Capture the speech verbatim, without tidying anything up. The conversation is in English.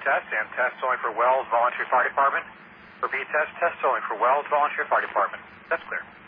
test, and test only for Wells Volunteer Fire Department. Repeat test, test only for Wells Volunteer Fire Department. That's clear.